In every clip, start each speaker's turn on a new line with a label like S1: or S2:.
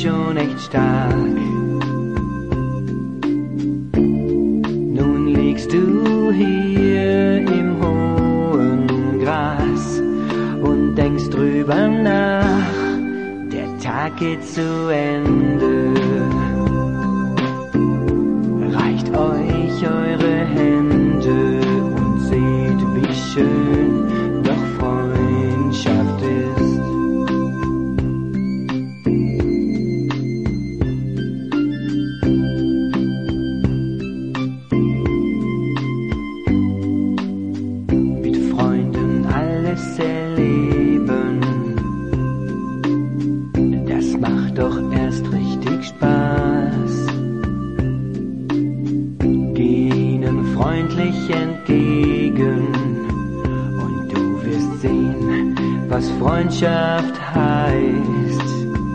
S1: schon echt stark. Nun liegst du hier im hohen Gras und denkst drüber nach, der Tag geht zu Ende. Reicht euch eure Hände und seht, wie schön doch Freundschaft ist. Mit Freunden alles erleben, das macht doch erst richtig Spaß. Geh ihnen freundlich entgegen und du wirst sehen, was Freundschaft heißt.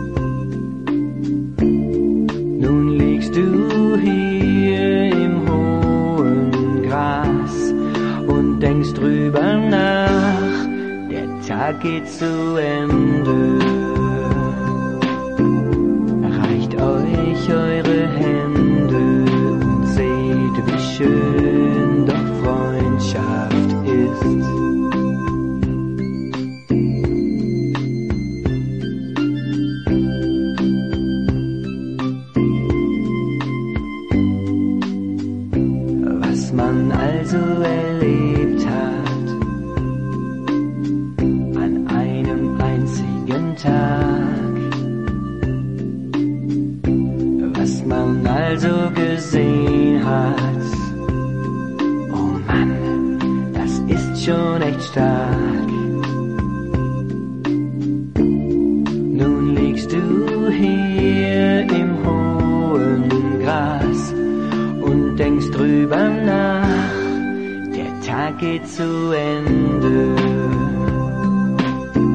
S1: Nun liegst du hier im hohen Gras und denkst drüber nach, der Tag geht zu Ende. Reicht euch eure Hände und seht, wie schön doch Freundschaft ist. Was man also erlebt hat an einem einzigen Tag, was man also gesehen hat, oh Mann, das ist schon echt stark. Nun liegst du hier im hohen Gras und denkst drüber nach, der Tag geht zu Ende.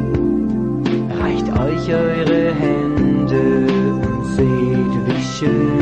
S1: Reicht euch eure Hände und seht, wie schön